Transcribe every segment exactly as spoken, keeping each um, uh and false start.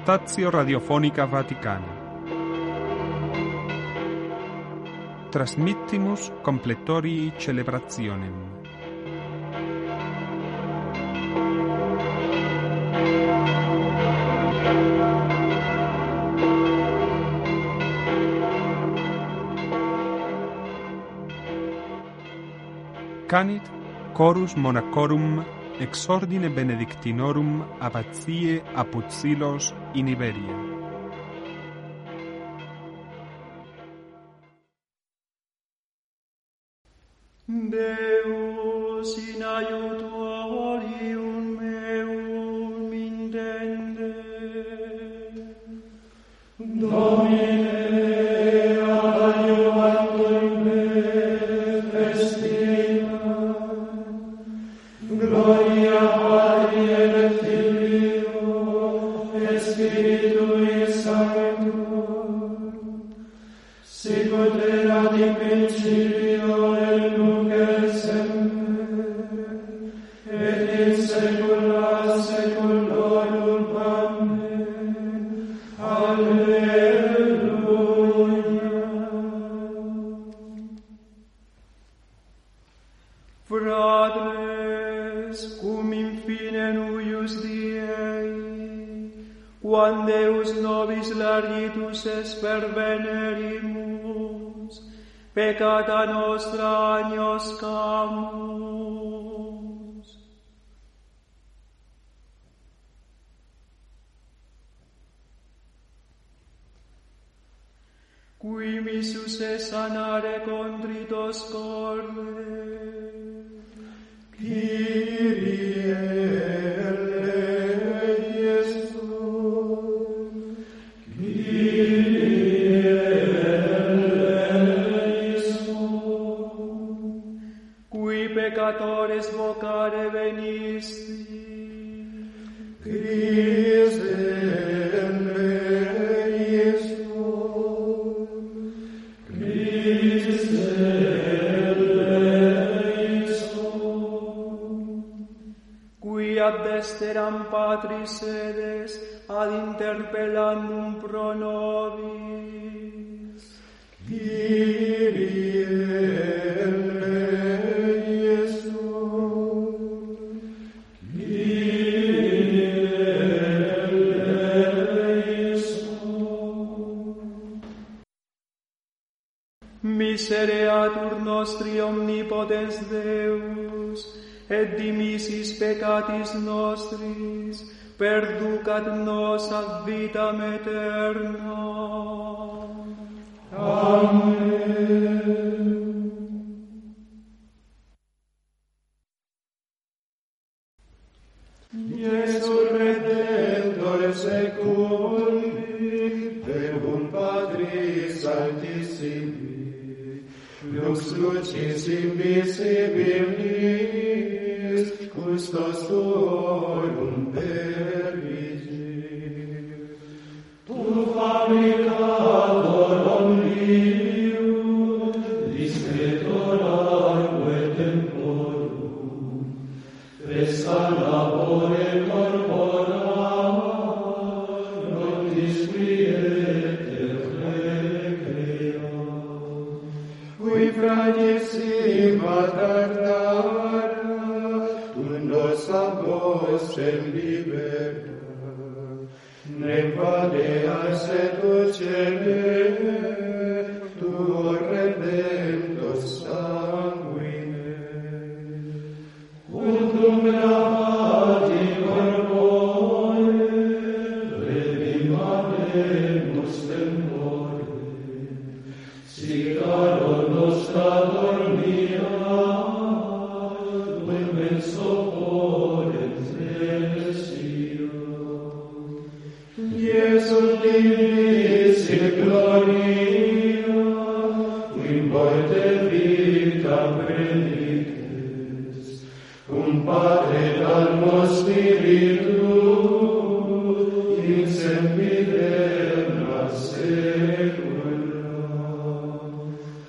Stazio Radiofonica Vaticana. Transmittimus completorii celebrationem. Canit chorus monachorum ex ordine benedictinorum abbatiae apud Silos in Iberia. Deus in aiutorium meum intende. Domine adiuvantur me festina. Gloria Patri et Filio et Spiritui Sancto. Sicut erat in principio et nunc et semper et in saecula saeculorum. Amen. Alleluia. Fratres, cum in fine nuius diei, quam Deus nobis largitus es per venerimus, peccata nostra agnoscamus. Qui missus es sanare contritos corde, Kyrie eleison, Kyrie eleison. Qui peccatores vocare venisti, Christe eleison, Christe ad desteram Patris sedes ad interpellandum pro nobis. Kyrie eleison, Kyrie eleison. Misereatur nostri omnipotens Deus, et dimissis peccatis nostris, perducat nos ad vitam aeterna. Amen. Iesus Redemptor seculi, verbum Patris altissimi, lux lucis invisibilis, custos tuorum pervigir. Tu fabricator omnium, discretor arque temporum, fresca labore corpora, noctis quiete recrea. Qui fragissima tartara, nos agostem libera, ne vadeas et ucere, tuo redemptor sanguine. Utum lavati corpore, revimanemus tempore, sic caro nostra dormia, Iesum divis in gloria, in morte vita predices, cum Patre Dalmo Spiritu, in sempiterna saecula.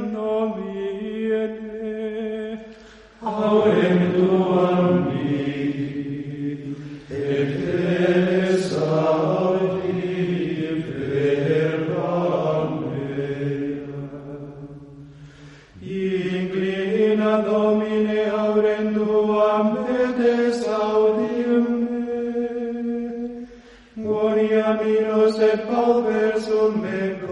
nomine, aurem tuam mihi, et tenes audi verba mea. Inclina, Domine, aurem tuam pedes audium me, gloria minus et paupersum mecum.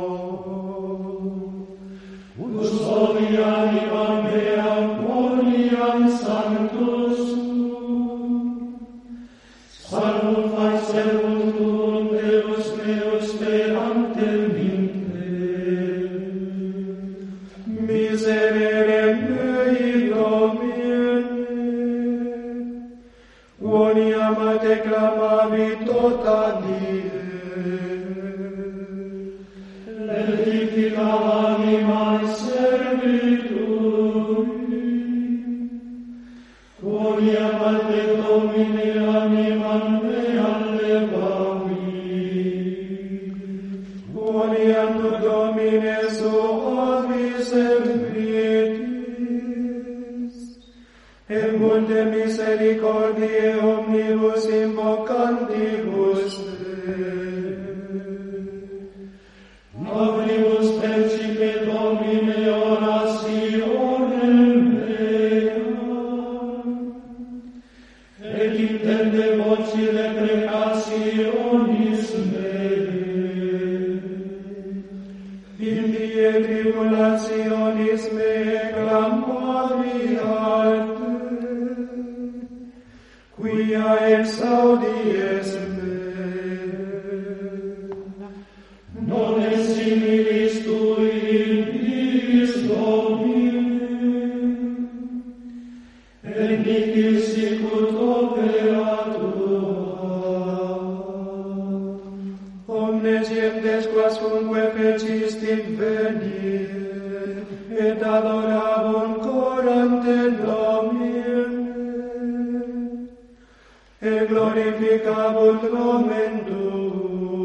Custodi animam meam, gloriam sanctus tuum. Salvum fac servum tuum, Deus meus perante minte. Miserere mei Domine, quoniam a te clamavi tota die. Letifica animae servitui, quoniam a te Domine animam meam levavi, quoniam tu Domine suavis embritis, et multe misericordiae omnibus invocantibus te. Avribus percipe Domine orationem meam, et intende vocile precationis meae. In die tribulationis meae clamavi ad te, quia exaudies me. Non est similis tui in diis Domine, et nihil sicut opera tua. Omnes gentes quascunque fecistim venir, et adorabunt coram te Domine, et glorificabunt nomen tuum.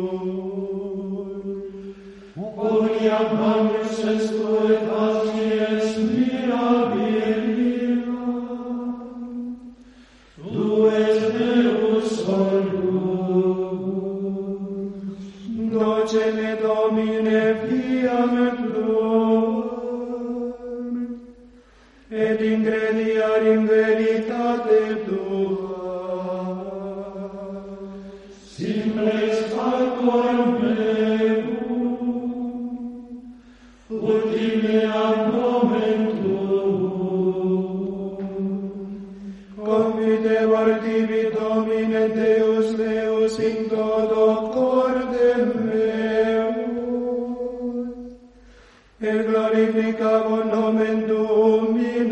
Quoniam magnus est tu et facies mirabilia, tu es Deus solus. Doce me Domine viam tuam, et ingrediar in veritate tua. Simplex factor meum, ultime ad nomen tuum. Confidevor tibi Domine Deus meus in todo cordem meus, et glorificavor nomen tuum in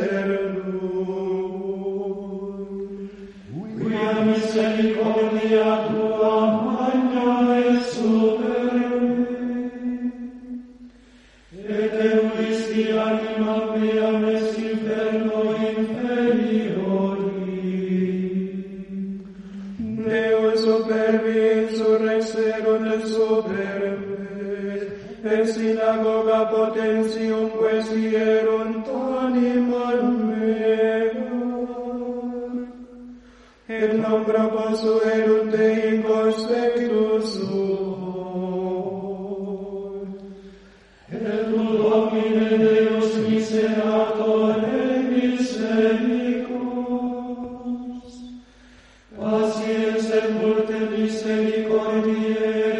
aeternum. Quia misericordia tua magna et superbe, et eulisti animam meam est inferno inferiori. Deus superbi insurrexerunt et superbes, et synagoga potentium quaesierunt animal meam, et nombra posuerunt Dei in conspectus suum. Et tu Domine Deus miserator et misericors, paciens et multe misericordiae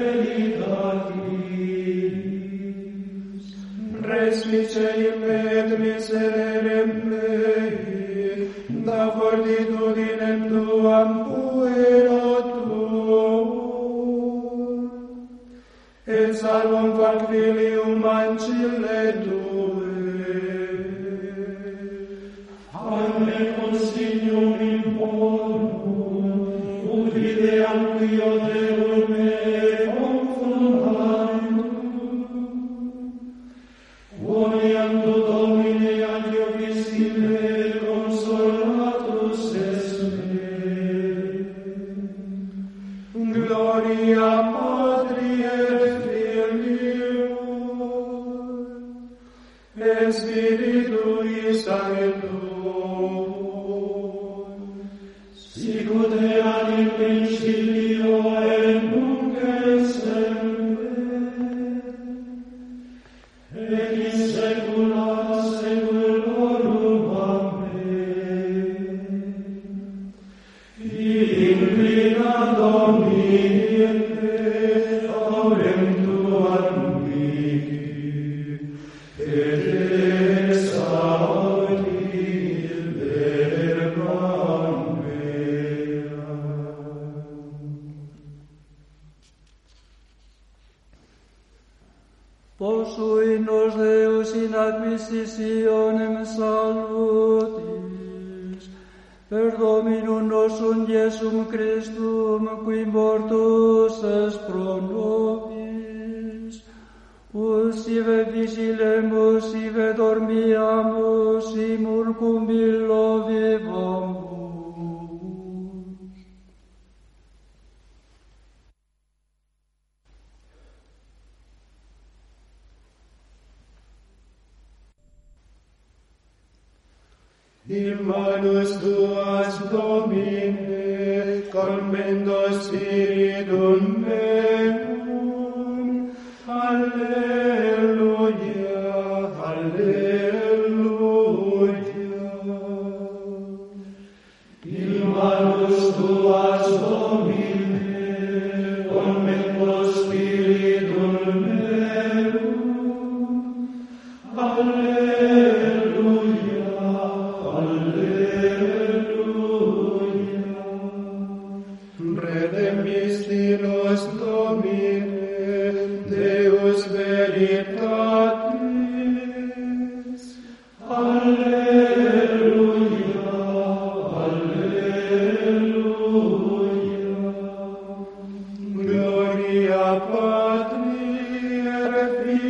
veritatis, respiceim me et miserere mei, da fortitudinem tuam puero tuum, et salvum fac filium ancille tue. Amme consignum imponum, ut videam quio Deum me confundandum, quoniam tu Domine adiovisti me consolatus es me. Gloria Patri et Filio Spiritui Sancto, sicut erat in principio et nunc et semper, et in saecula saeculorum. Amen. Inclina Domini et aurem tuam mihi, et exaudi verbam meam. Posui nos Deus in acquisitionem salutis, per Dominum nostrum Iesum Christum, qui mortus est pro nobis, us ive vigilemus, ive dormiamus, imur cum illo vivamus. In manus tuas, Domine, commendo spiritum meum. Alleluia, alleluia. In manus tuas, Domine, commendo spiritum meum. Alleluia. Redemisti nos Domine, Deus veritatis. Alleluia, alleluia. Gloria Patri et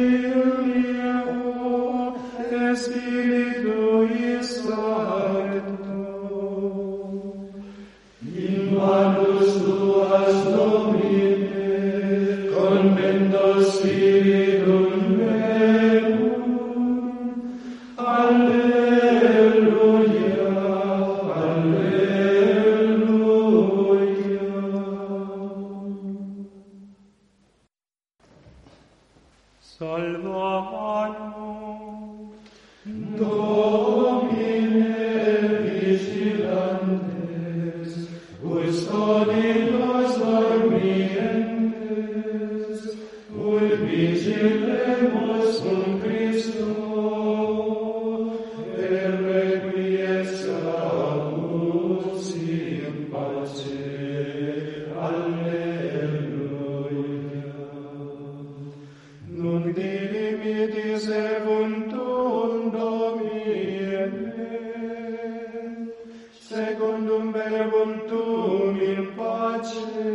Filio et Spiritui Sancto. In manus tuas, Domine, commendo spiritum meum. Alleluia, alleluia. Salvano, Domine vigilantes, custodi nos dormientes, ut vigilemus cum Christo, et requiescamus in pace. Alleluia. Nunc dilimitis servuntum Domine, secundum verbum tuum in pace,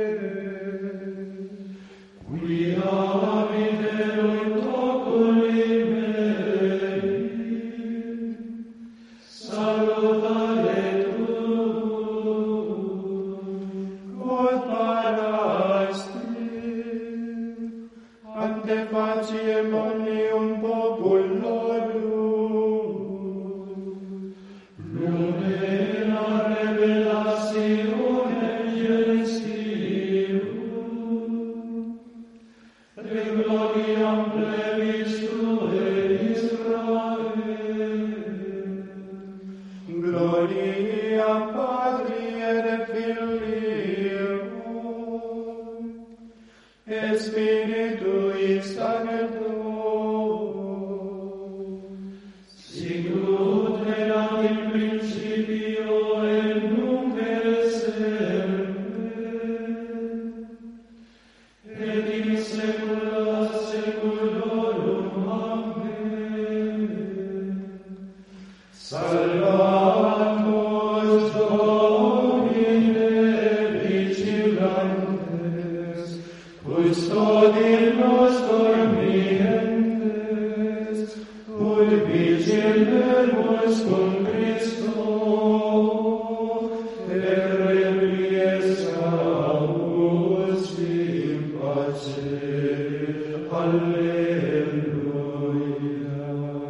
qui habiterunt oculi mei, salutare tuum, quod parasti, ante faciem omnium populorum, lumina revelatione gentium, re gloriam plebis tuae Israel. Gloria Patri et Filio et Spiritui Sancto, sicut erat in principio et nunc et semper, et in saecula saeculorum. Amen. Salvamus Domine vigilantes, custodi nos dormientes, ut vigilemus cum Christo, et requiescamus in pace. Alleluia.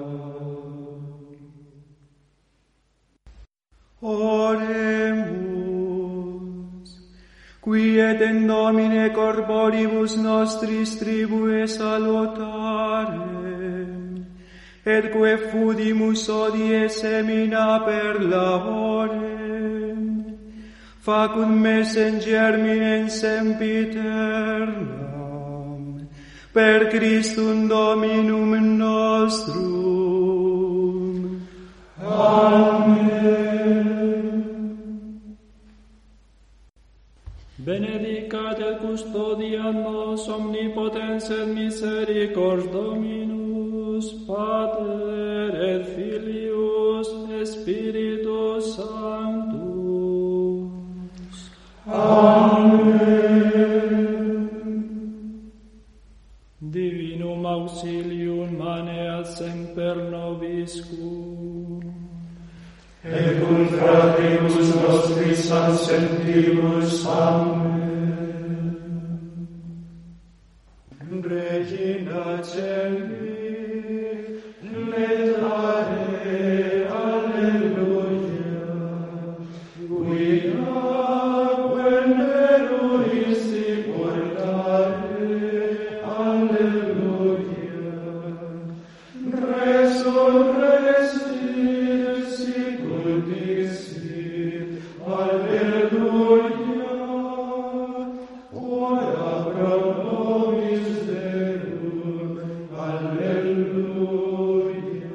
qui et in nomine corporibus nostris tribue salutare, et que fudimus odie semina per labore, facum mesen germinem sempiternam, per Christum Dominum nostrum. Amen. Benedicat et custodiat nos omnipotens et misericords Dominus, Pater et Filius et Spiritus Sanctus. Amen. Divinum auxilium maneat semper nobiscum, et cum fratribus nostris ansentibus. Amen. Regina Celi, letare, alleluia, guida, veneruisti portare, alleluia, resurrexit, sicut dixit, alleluia, ora pro nobis Deum, alleluia.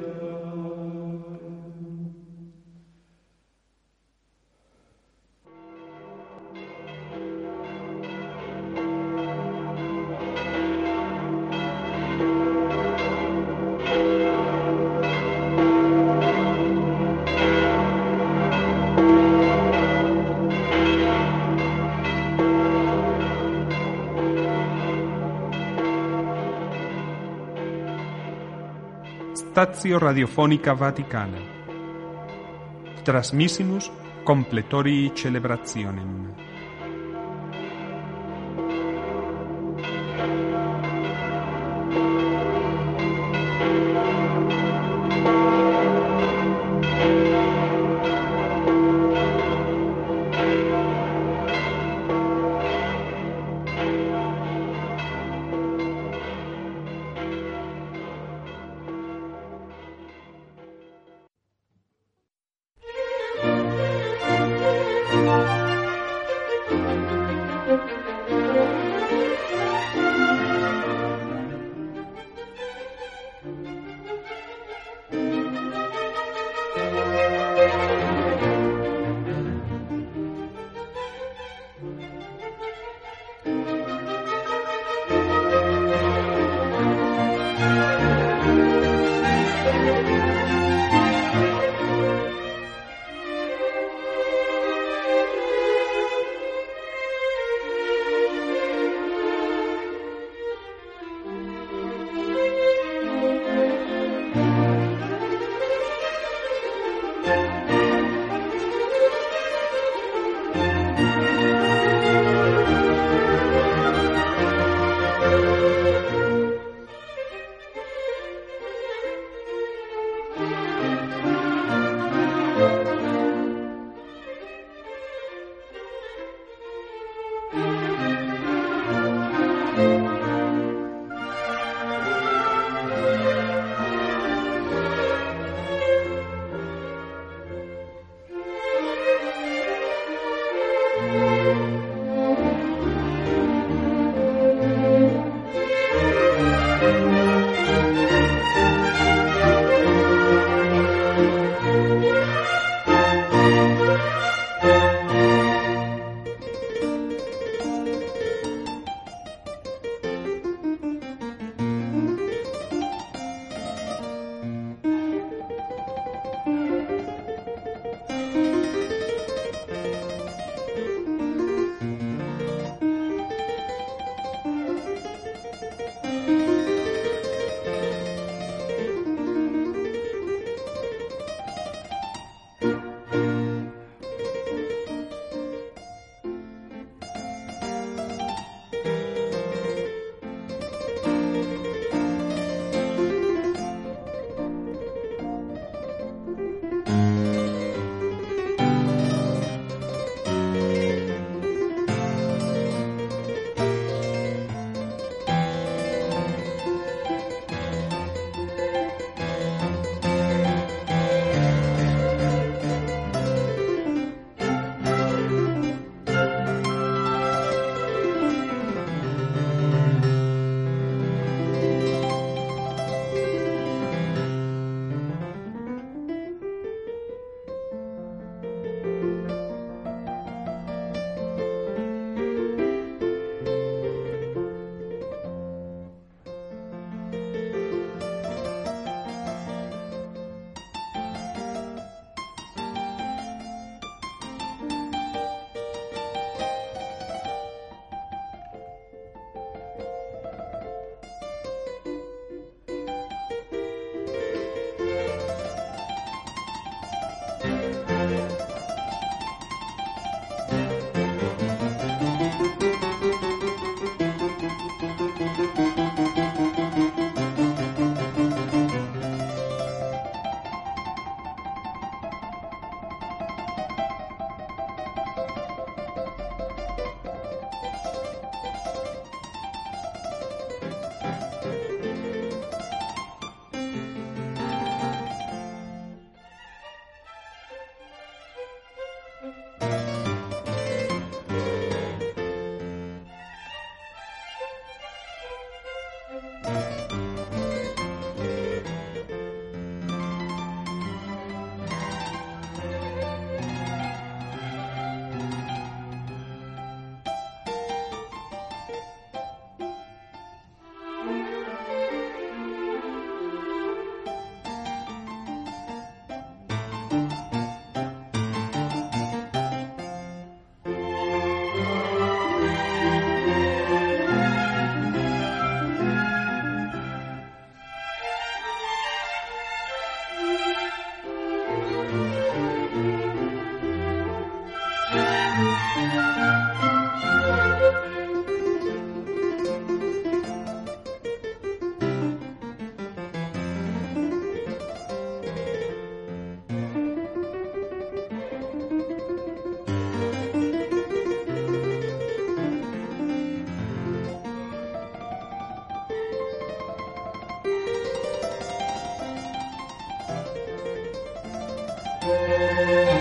Statio Radiofonica Vaticana. Transmissimus completori celebrationem. Amen.